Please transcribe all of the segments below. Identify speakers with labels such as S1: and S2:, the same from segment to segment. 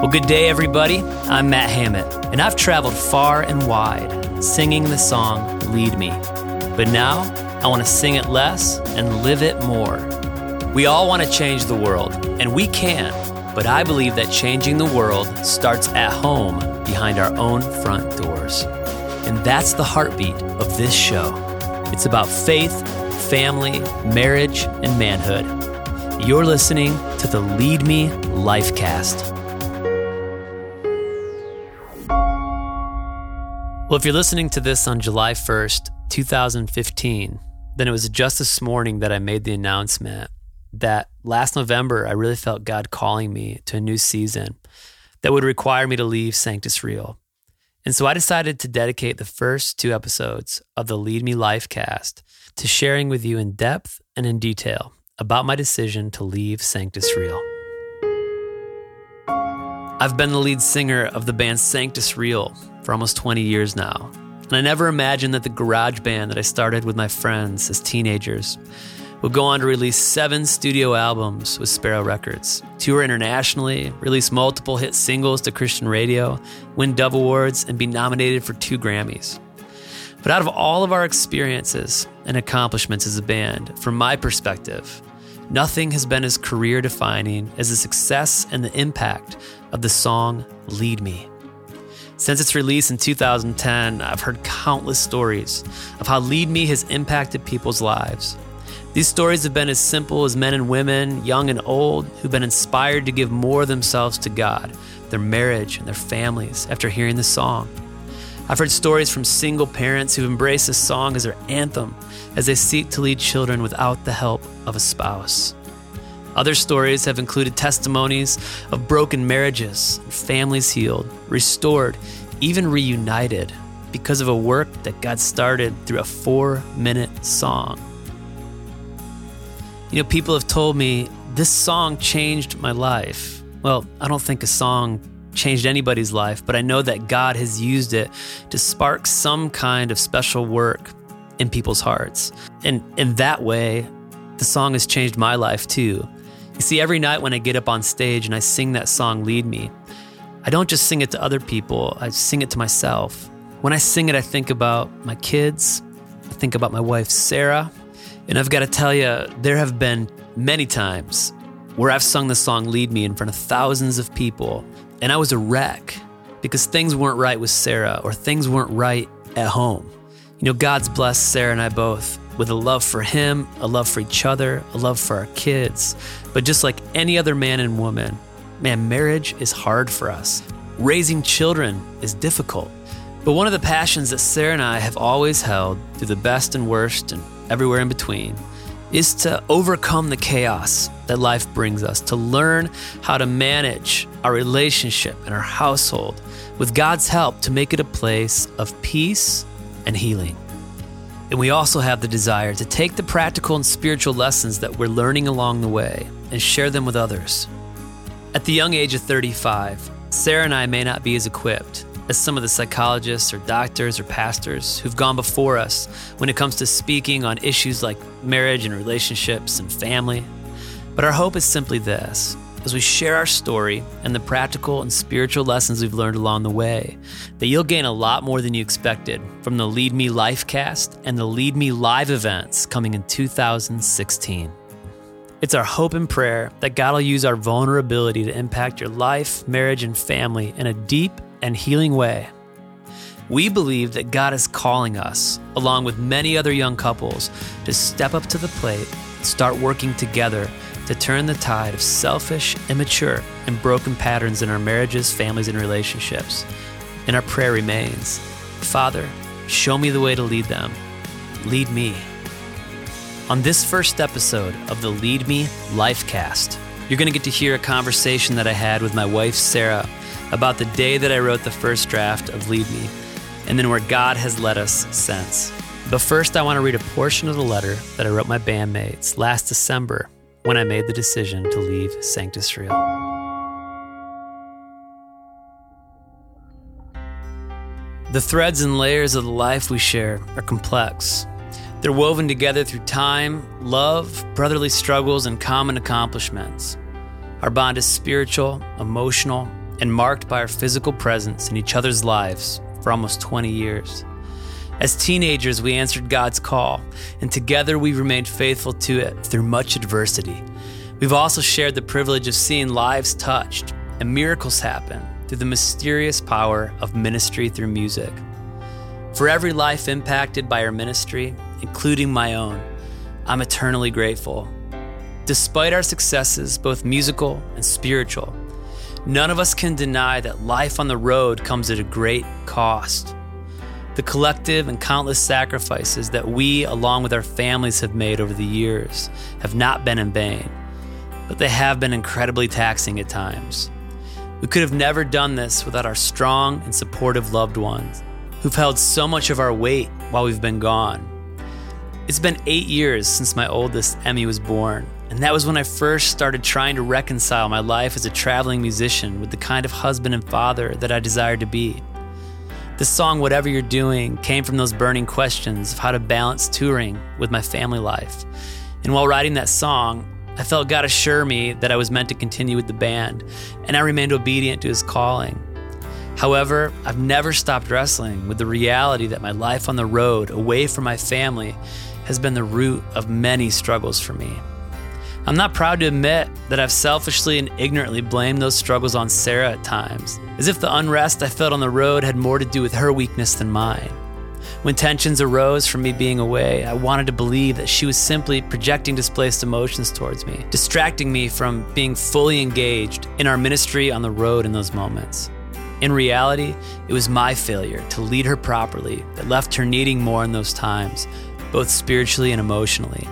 S1: Well, good day, everybody. I'm Matt Hammett, and I've traveled far and wide singing the song Lead Me. But now, I want to sing it less and live it more. We all want to change the world, and we can, but I believe that changing the world starts at home behind our own front doors. And that's the heartbeat of this show. It's about faith, family, marriage, and manhood. You're listening to the Lead Me Lifecast. Well, if you're listening to this on July 1st, 2015, then it was just this morning that I made the announcement that last November, I really felt God calling me to a new season that would require me to leave Sanctus Real. And so I decided to dedicate the first 2 episodes of the Lead Me Lifecast to sharing with you in depth and in detail about my decision to leave Sanctus Real. I've been the lead singer of the band Sanctus Real for almost 20 years now. And I never imagined that the garage band that I started with my friends as teenagers would go on to release 7 studio albums with Sparrow Records, tour internationally, release multiple hit singles to Christian radio, win Dove Awards, and be nominated for 2 Grammys. But out of all of our experiences and accomplishments as a band, from my perspective, nothing has been as career-defining as the success and the impact of the song Lead Me. Since its release in 2010, I've heard countless stories of how Lead Me has impacted people's lives. These stories have been as simple as men and women, young and old, who've been inspired to give more of themselves to God, their marriage, and their families after hearing the song. I've heard stories from single parents who've embraced this song as their anthem as they seek to lead children without the help of a spouse. Other stories have included testimonies of broken marriages, families healed, restored, even reunited because of a work that God started through a 4-minute song. You know, people have told me this song changed my life. Well, I don't think a song changed anybody's life, but I know that God has used it to spark some kind of special work in people's hearts. And in that way, the song has changed my life too. You see, every night when I get up on stage and I sing that song, Lead Me, I don't just sing it to other people, I sing it to myself. When I sing it, I think about my kids, I think about my wife, Sarah, and I've got to tell you, there have been many times where I've sung the song Lead Me in front of thousands of people, and I was a wreck because things weren't right with Sarah or things weren't right at home. You know, God's blessed Sarah and I both with a love for Him, a love for each other, a love for our kids. But just like any other man and woman, man, marriage is hard for us. Raising children is difficult. But one of the passions that Sarah and I have always held through the best and worst and everywhere in between is to overcome the chaos that life brings us, to learn how to manage our relationship and our household with God's help to make it a place of peace and healing. And we also have the desire to take the practical and spiritual lessons that we're learning along the way and share them with others. At the young age of 35, Sarah and I may not be as equipped as some of the psychologists or doctors or pastors who've gone before us when it comes to speaking on issues like marriage and relationships and family. But our hope is simply this: as we share our story and the practical and spiritual lessons we've learned along the way, that you'll gain a lot more than you expected from the Lead Me Lifecast and the Lead Me Live events coming in 2016. It's our hope and prayer that God will use our vulnerability to impact your life, marriage, and family in a deep and healing way. We believe that God is calling us, along with many other young couples, to step up to the plate and start working together to turn the tide of selfish, immature, and broken patterns in our marriages, families, and relationships. And our prayer remains, Father, show me the way to lead them. Lead me. On this first episode of the Lead Me Lifecast, you're going to get to hear a conversation that I had with my wife, Sarah, about the day that I wrote the first draft of Lead Me, and then where God has led us since. But first, I want to read a portion of the letter that I wrote my bandmates last December when I made the decision to leave Sanctus Real. The threads and layers of the life we share are complex. They're woven together through time, love, brotherly struggles, and common accomplishments. Our bond is spiritual, emotional, and marked by our physical presence in each other's lives for almost 20 years. As teenagers, we answered God's call, and together we remained faithful to it through much adversity. We've also shared the privilege of seeing lives touched and miracles happen through the mysterious power of ministry through music. For every life impacted by our ministry, including my own, I'm eternally grateful. Despite our successes, both musical and spiritual, none of us can deny that life on the road comes at a great cost. The collective and countless sacrifices that we, along with our families, have made over the years have not been in vain, but they have been incredibly taxing at times. We could have never done this without our strong and supportive loved ones who've held so much of our weight while we've been gone. It's been 8 years since my oldest, Emmy, was born, and that was when I first started trying to reconcile my life as a traveling musician with the kind of husband and father that I desired to be. The song, Whatever You're Doing, came from those burning questions of how to balance touring with my family life. And while writing that song, I felt God assure me that I was meant to continue with the band, and I remained obedient to His calling. However, I've never stopped wrestling with the reality that my life on the road, away from my family, has been the root of many struggles for me. I'm not proud to admit that I've selfishly and ignorantly blamed those struggles on Sarah at times, as if the unrest I felt on the road had more to do with her weakness than mine. When tensions arose from me being away, I wanted to believe that she was simply projecting displaced emotions towards me, distracting me from being fully engaged in our ministry on the road in those moments. In reality, it was my failure to lead her properly that left her needing more in those times, both spiritually and emotionally.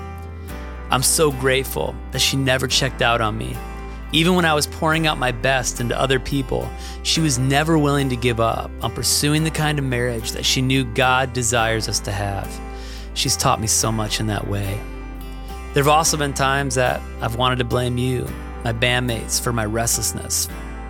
S1: I'm so grateful that she never checked out on me. Even when I was pouring out my best into other people, she was never willing to give up on pursuing the kind of marriage that she knew God desires us to have. She's taught me so much in that way. There have also been times that I've wanted to blame you, my bandmates, for my restlessness.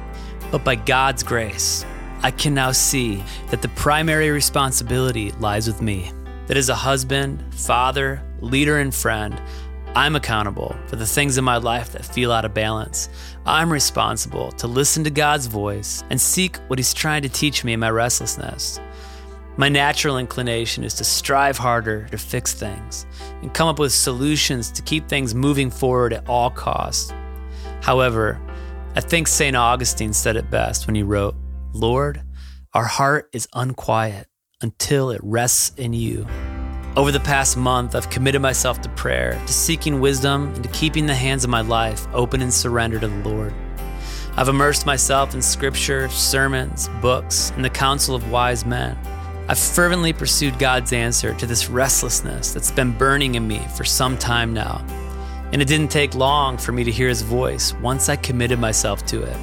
S1: But by God's grace, I can now see that the primary responsibility lies with me. That as a husband, father, leader, and friend, I'm accountable for the things in my life that feel out of balance. I'm responsible to listen to God's voice and seek what He's trying to teach me in my restlessness. My natural inclination is to strive harder to fix things and come up with solutions to keep things moving forward at all costs. However, I think St. Augustine said it best when he wrote, "Lord, our heart is unquiet until it rests in you." Over the past month, I've committed myself to prayer, to seeking wisdom, and to keeping the hands of my life open and surrendered to the Lord. I've immersed myself in scripture, sermons, books, and the counsel of wise men. I've fervently pursued God's answer to this restlessness that's been burning in me for some time now. And it didn't take long for me to hear His voice once I committed myself to it.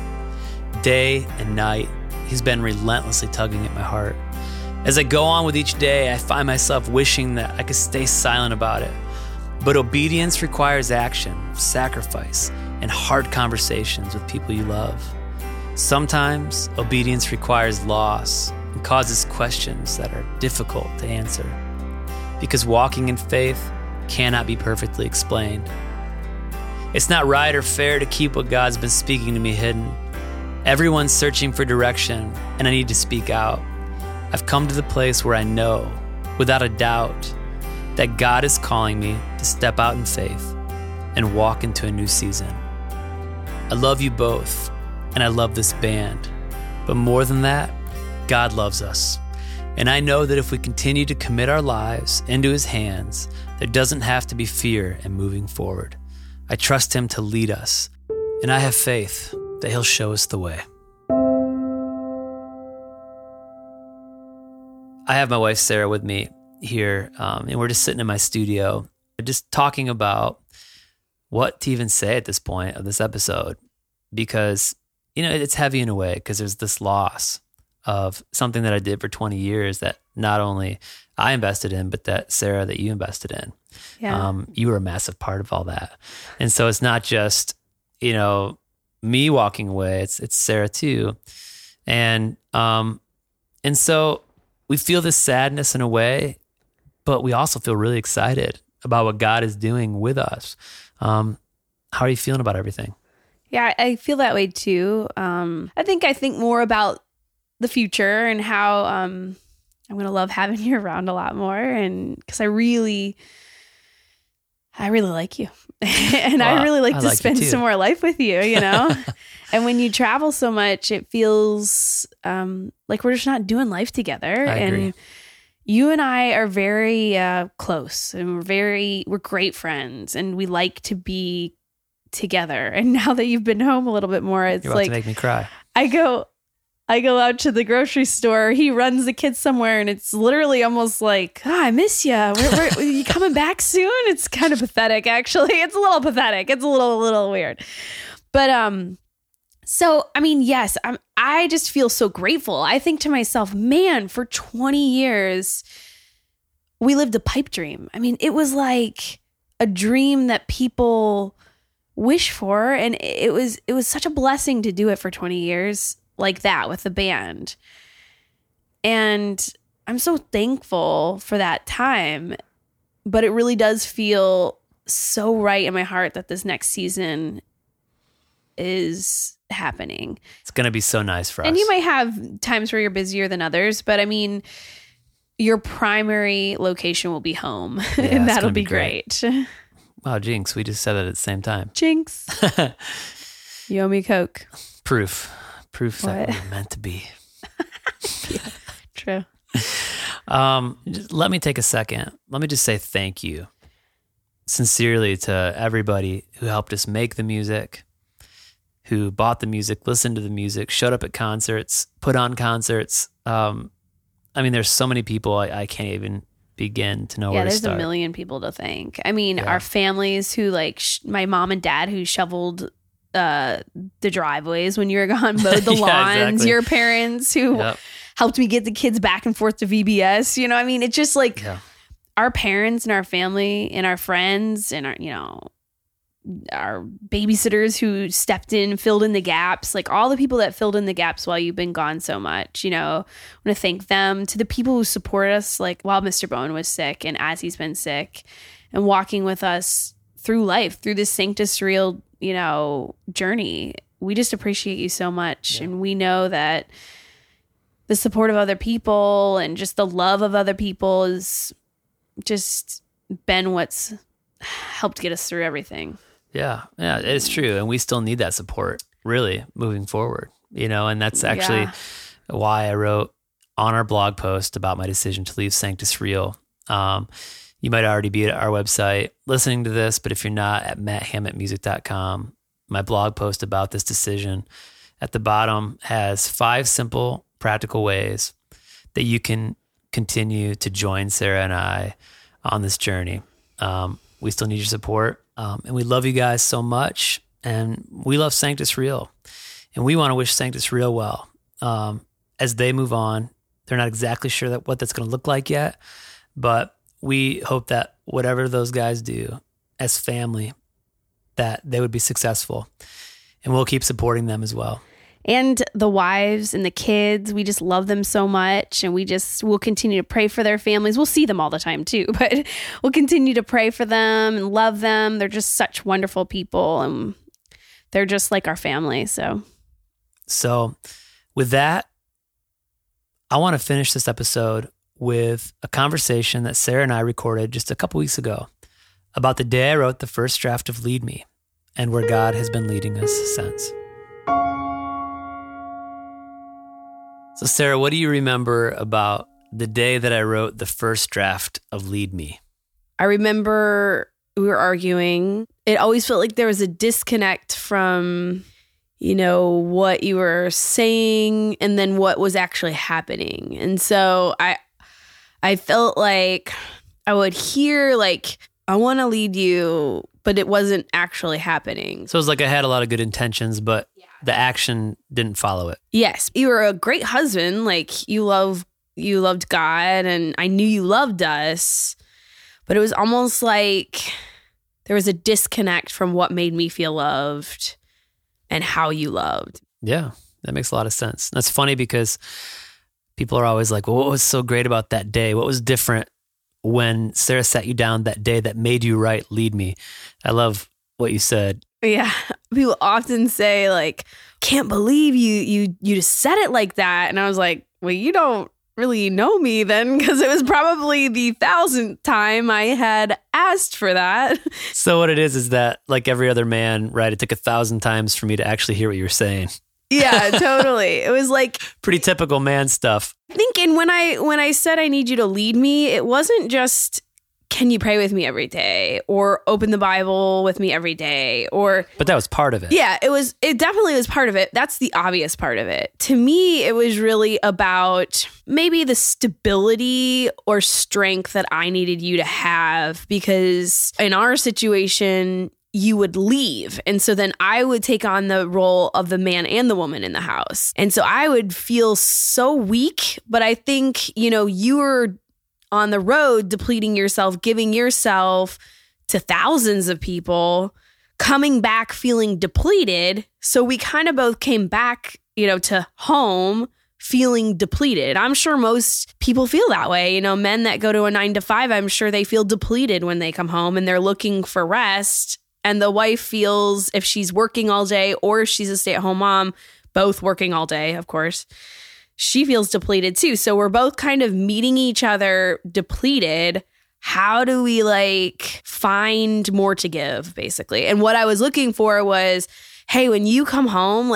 S1: Day and night, He's been relentlessly tugging at my heart. As I go on with each day, I find myself wishing that I could stay silent about it. But obedience requires action, sacrifice, and hard conversations with people you love. Sometimes obedience requires loss and causes questions that are difficult to answer, because walking in faith cannot be perfectly explained. It's not right or fair to keep what God's been speaking to me hidden. Everyone's searching for direction, and I need to speak out. I've come to the place where I know, without a doubt, that God is calling me to step out in faith and walk into a new season. I love you both, and I love this band. But more than that, God loves us. And I know that if we continue to commit our lives into His hands, there doesn't have to be fear in moving forward. I trust Him to lead us, and I have faith that He'll show us the way. I have my wife, Sarah, with me here, and we're just sitting in my studio, just talking about what to even say at this point of this episode, because, it's heavy in a way, because there's this loss of something that I did for 20 years that not only I invested in, but that Sarah, that you invested in. Yeah. You were a massive part of all that. And so it's not just, me walking away, it's Sarah too. And so we feel this sadness in a way, but we also feel really excited about what God is doing with us. How are you feeling about everything?
S2: Yeah, I feel that way too. I think more about the future and how I'm going to love having you around a lot more. And because I really like you. And
S1: Well,
S2: I really like
S1: I
S2: to
S1: like you
S2: spend
S1: too.
S2: some more life with you, you know? And when you travel so much, it feels like we're just not doing life together.
S1: I agree.
S2: And you and I are very close, and we're great friends, and we like to be together. And now that you've been home a little bit more, it's
S1: You're about
S2: like
S1: to make me cry.
S2: I go out to the grocery store. He runs the kids somewhere, and it's literally almost like, I miss you. Are you coming back soon? It's kind of pathetic, actually. It's a little pathetic. It's a little weird. But so I mean, yes, I just feel so grateful. I think to myself, man, for 20 years, we lived a pipe dream. I mean, it was like a dream that people wish for, and it was such a blessing to do it for 20 years. Like that with the band. And I'm so thankful for that time, but it really does feel so right in my heart that this next season is happening.
S1: It's going to be so nice for us.
S2: And you might have times where you're busier than others, but I mean, your primary location will be home, and that'll be great.
S1: Wow, jinx, we just said that at the same time.
S2: Jinx. You owe me Coke.
S1: Proof that
S2: What?
S1: we're meant to be.
S2: Yeah, true.
S1: Let me take a second. Let me just say thank you sincerely to everybody who helped us make the music, who bought the music, listened to the music, showed up at concerts, put on concerts. I mean, there's so many people I can't even begin to know where to
S2: There's
S1: start.
S2: a million people to thank. I mean, our families who my mom and dad who shoveled the driveways when you were gone, mowed the
S1: Yeah,
S2: lawns,
S1: exactly.
S2: your parents who helped me get the kids back and forth to VBS. You know, I mean, it's just like our parents and our family and our friends and our babysitters who stepped in, filled in the gaps, like all the people that filled in the gaps while you've been gone so much, you know, I want to thank them. To the people who support us, like while Mr. Bowen was sick and as he's been sick, and walking with us through life, through this Sanctus Real, you know, journey. We just appreciate you so much. And we know that the support of other people and just the love of other people is just been what's helped get us through everything.
S1: Yeah, it's true. And we still need that support, really, moving forward, you know, and that's actually why I wrote on our blog post about my decision to leave Sanctus Real. You might already be at our website listening to this, but if you're not, at matthammottmusic.com, my blog post about this decision at the bottom has 5 simple, practical ways that you can continue to join Sarah and I on this journey. We still need your support, and we love you guys so much, and we love Sanctus Real, and we want to wish Sanctus Real well. As they move on, they're not exactly sure what that's going to look like yet, but we hope that whatever those guys do as family, that they would be successful, and we'll keep supporting them as well.
S2: And the wives and the kids, we just love them so much, and we'll continue to pray for their families. We'll see them all the time too, but we'll continue to pray for them and love them. They're just such wonderful people, and they're just like our family. So
S1: with that, I want to finish this episode with a conversation that Sarah and I recorded just a couple weeks ago about the day I wrote the first draft of Lead Me and where God has been leading us since. So Sarah, what do you remember about the day that I wrote the first draft of Lead Me?
S2: I remember we were arguing. It always felt like there was a disconnect from, you know, what you were saying and then what was actually happening. And so I felt like I would hear like, I want to lead you, but it wasn't actually happening.
S1: So it was like I had a lot of good intentions, but the action didn't follow it.
S2: Yes. You were a great husband. Like you loved God, and I knew you loved us, but it was almost like there was a disconnect from what made me feel loved and how you loved.
S1: Yeah, that makes a lot of sense. That's funny because people are always like, well, what was so great about that day? What was different when Sarah sat you down that day that made you write Lead Me? I love what you said.
S2: Yeah. People often say like, can't believe you just said it like that. And I was like, well, you don't really know me then, because it was probably the 1,000th time I had asked for that.
S1: So what it is that like every other man, right? It took 1,000 times for me to actually hear what you were saying.
S2: Yeah, totally. It was like
S1: pretty typical man stuff.
S2: Thinking when I said I need you to lead me, it wasn't just, can you pray with me every day or open the Bible with me every day
S1: but that was part of it.
S2: Yeah, it definitely was part of it. That's the obvious part of it. To me, it was really about maybe the stability or strength that I needed you to have, because in our situation, you would leave. And so then I would take on the role of the man and the woman in the house. And so I would feel so weak, but I think, you were on the road depleting yourself, giving yourself to thousands of people, coming back feeling depleted. So we kind of both came back, to home feeling depleted. I'm sure most people feel that way. Men that go to a 9-to-5, I'm sure they feel depleted when they come home and they're looking for rest. And the wife feels, if she's working all day or if she's a stay-at-home mom, both working all day, of course, she feels depleted too. So we're both kind of meeting each other depleted. How do we find more to give, basically? And what I was looking for was, hey, when you come home,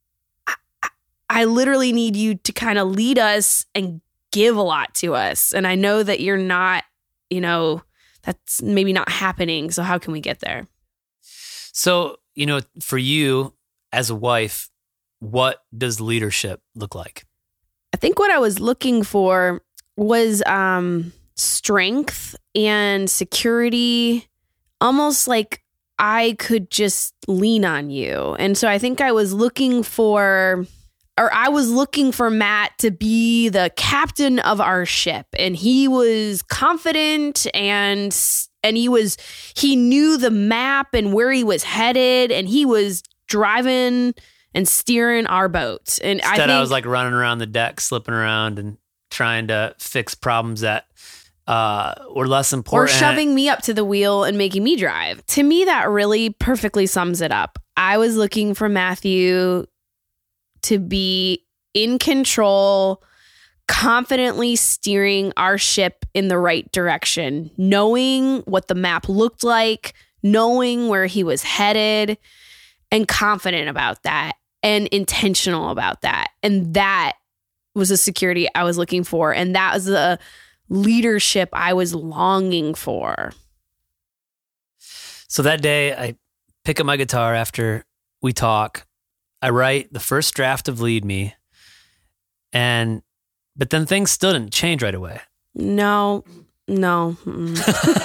S2: I literally need you to kind of lead us and give a lot to us. And I know that you're not, that's maybe not happening. So how can we get there?
S1: So, for you as a wife, what does leadership look like?
S2: I think what I was looking for was strength and security, almost like I could just lean on you. And so I think I was looking for Matt to be the captain of our ship. And he was confident and he knew the map and where he was headed, and he was driving and steering our boat. And
S1: I was running around the deck, slipping around and trying to fix problems that were less important.
S2: Or shoving me up to the wheel and making me drive. To me, that really perfectly sums it up. I was looking for Matthew to be in control, confidently steering our ship in the right direction, knowing what the map looked like, knowing where he was headed, and confident about that and intentional about that. And that was the security I was looking for. And that was the leadership I was longing for.
S1: So that day, I pick up my guitar after we talk. I write the first draft of Lead Me. But then things still didn't change right away.
S2: No.
S1: And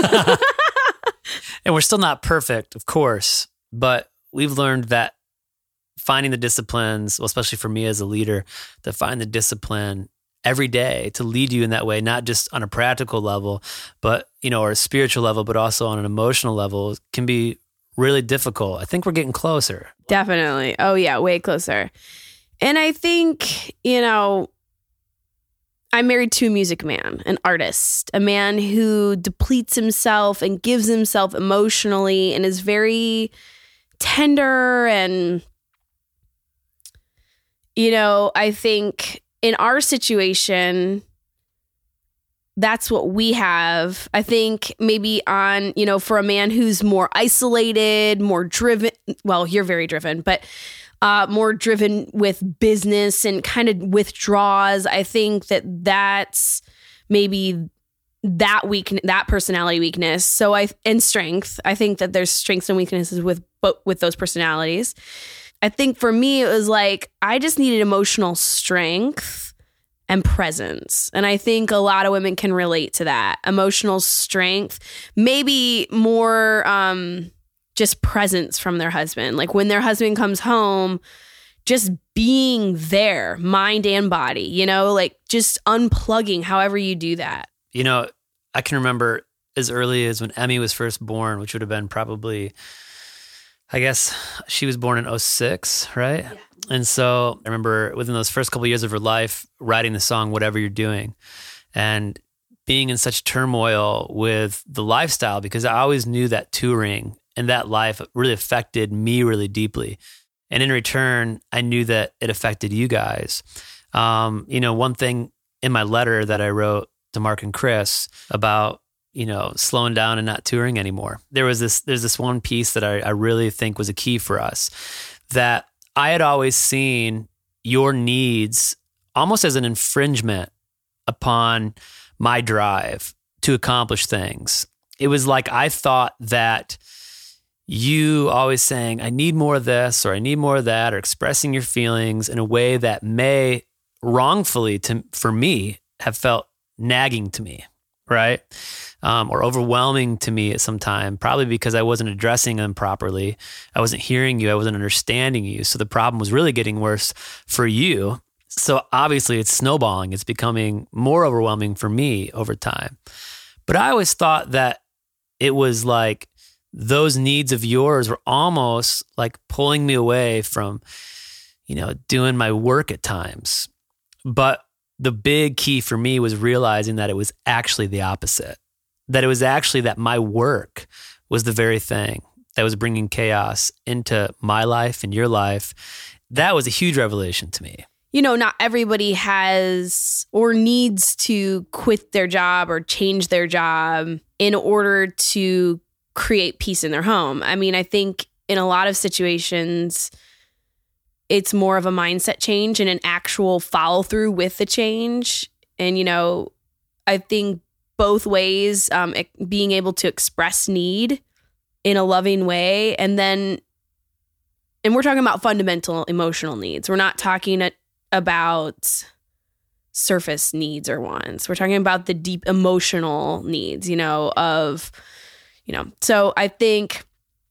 S1: we're still not perfect, of course, but we've learned that finding the disciplines, well, especially for me as a leader, to find the discipline every day to lead you in that way, not just on a practical level, but, or a spiritual level, but also on an emotional level, can be really difficult. I think we're getting closer.
S2: Definitely. Oh yeah, way closer. And I think, I'm married to a music man, an artist, a man who depletes himself and gives himself emotionally and is very tender. And, I think in our situation, that's what we have. I think maybe on, for a man who's more isolated, more driven, well, you're very driven, but more driven with business and kind of withdraws. I think that's maybe that personality weakness. And strength. I think that there's strengths and weaknesses with those personalities. I think for me, it was I just needed emotional strength and presence. And I think a lot of women can relate to that. Emotional strength, maybe more just presence from their husband. When their husband comes home, just being there, mind and body, just unplugging, however you do that.
S1: I can remember as early as when Emmy was first born, which would have been probably, I guess she was born in 2006, right? Yeah. And so I remember within those first couple of years of her life, writing the song, Whatever You're Doing, and being in such turmoil with the lifestyle, because I always knew that touring in that life really affected me really deeply. And in return, I knew that it affected you guys. One thing in my letter that I wrote to Mark and Chris about, slowing down and not touring anymore. There's this one piece that I really think was a key for us, that I had always seen your needs almost as an infringement upon my drive to accomplish things. It was like I thought that you always saying, I need more of this or I need more of that, or expressing your feelings in a way that may wrongfully for me have felt nagging to me, right? Or overwhelming to me at some time, probably because I wasn't addressing them properly. I wasn't hearing you. I wasn't understanding you. So the problem was really getting worse for you. So obviously it's snowballing. It's becoming more overwhelming for me over time. But I always thought that it was like those needs of yours were almost like pulling me away from, doing my work at times. But the big key for me was realizing that it was actually the opposite, that it was actually that my work was the very thing that was bringing chaos into my life and your life. That was a huge revelation to me.
S2: Not everybody has or needs to quit their job or change their job in order to create peace in their home. I mean, I think in a lot of situations, it's more of a mindset change and an actual follow through with the change. And, I think both ways, being able to express need in a loving way. And we're talking about fundamental emotional needs. We're not talking about surface needs or wants. We're talking about the deep emotional needs, so I think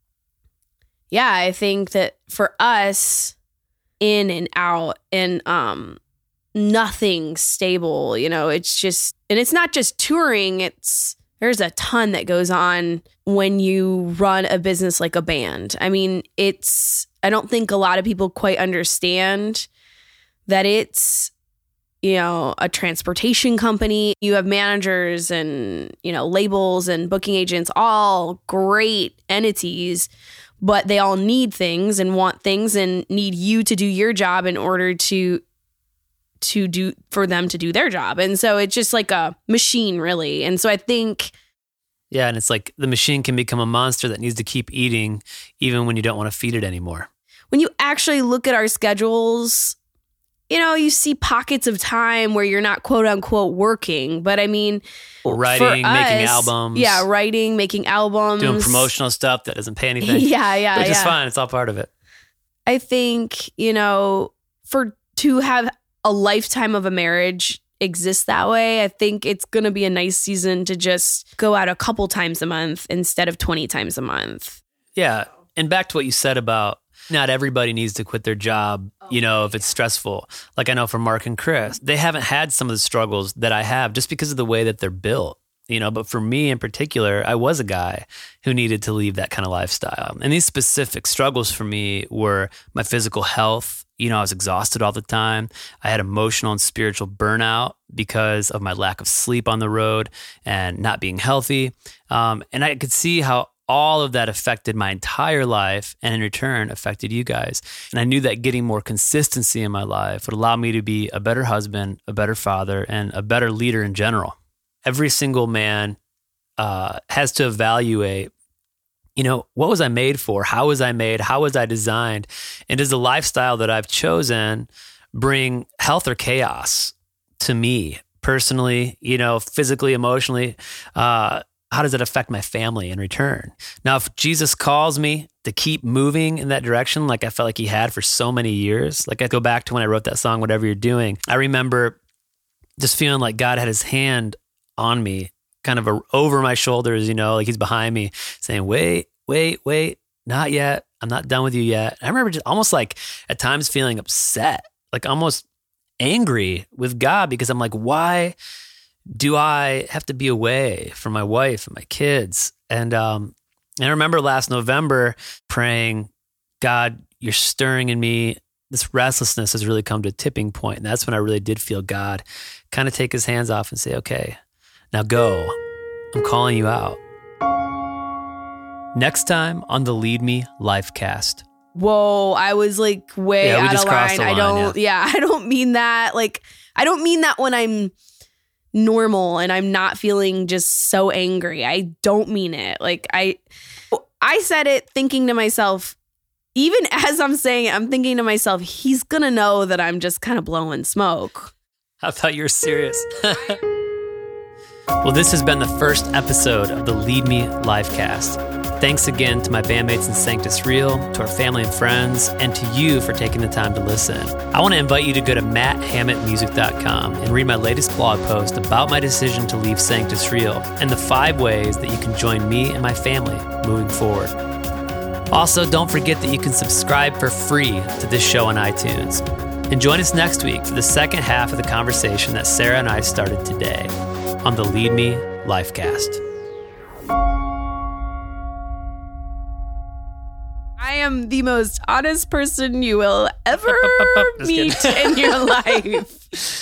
S2: that for us, in and out and nothing stable, it's just, and it's not just touring, there's a ton that goes on when you run a business like a band. I mean, I don't think a lot of people quite understand that it's, a transportation company. You have managers and, labels and booking agents, all great entities, but they all need things and want things and need you to do your job in order for them to do their job. And so it's just like a machine, really. And so I think...
S1: Yeah, and it's like the machine can become a monster that needs to keep eating even when you don't want to feed it anymore.
S2: When you actually look at our schedules, you see pockets of time where you're not quote unquote working, but I mean,
S1: writing, making albums.
S2: Yeah, writing, making albums.
S1: Doing promotional stuff that doesn't pay anything.
S2: Yeah.
S1: Which is fine. It's all part of it.
S2: I think, to have a lifetime of a marriage exist that way, I think it's going to be a nice season to just go out a couple times a month instead of 20 times a month.
S1: Yeah. And back to what you said about not everybody needs to quit their job, if it's stressful. Like I know for Mark and Chris, they haven't had some of the struggles that I have just because of the way that they're built, but for me in particular, I was a guy who needed to leave that kind of lifestyle. And these specific struggles for me were my physical health. I was exhausted all the time. I had emotional and spiritual burnout because of my lack of sleep on the road and not being healthy. And I could see how all of that affected my entire life and in return affected you guys. And I knew that getting more consistency in my life would allow me to be a better husband, a better father, and a better leader in general. Every single man has to evaluate, what was I made for? How was I made? How was I designed? And does the lifestyle that I've chosen bring health or chaos to me personally, physically, emotionally? How does it affect my family in return? Now, if Jesus calls me to keep moving in that direction, like I felt like he had for so many years, like I go back to when I wrote that song, Whatever You're Doing, I remember just feeling like God had his hand on me, kind of over my shoulders, like he's behind me saying, wait, not yet. I'm not done with you yet. I remember just almost like at times feeling upset, like almost angry with God because I'm like, why do I have to be away from my wife and my kids? And I remember last November praying, God, you're stirring in me. This restlessness has really come to a tipping point. And that's when I really did feel God kind of take his hands off and say, okay, now go. I'm calling you out. Next time on the Lead Me Lifecast.
S2: Whoa, I was like way out of line. I don't mean that. Like, I don't mean that when I'm normal and I'm not feeling just so angry. I don't mean it. Like, I said it thinking to myself, even as I'm saying it, I'm thinking to myself, he's going to know that I'm just kind of blowing smoke.
S1: I thought you were serious. Well, this has been the first episode of the Lead Me Lifecast. Thanks again to my bandmates in Sanctus Real, to our family and friends, and to you for taking the time to listen. I want to invite you to go to matthammockmusic.com and read my latest blog post about my decision to leave Sanctus Real and the 5 ways that you can join me and my family moving forward. Also, don't forget that you can subscribe for free to this show on iTunes. And join us next week for the second half of the conversation that Sarah and I started today on the Lead Me Lifecast.
S2: I am the most honest person you will ever meet in your life.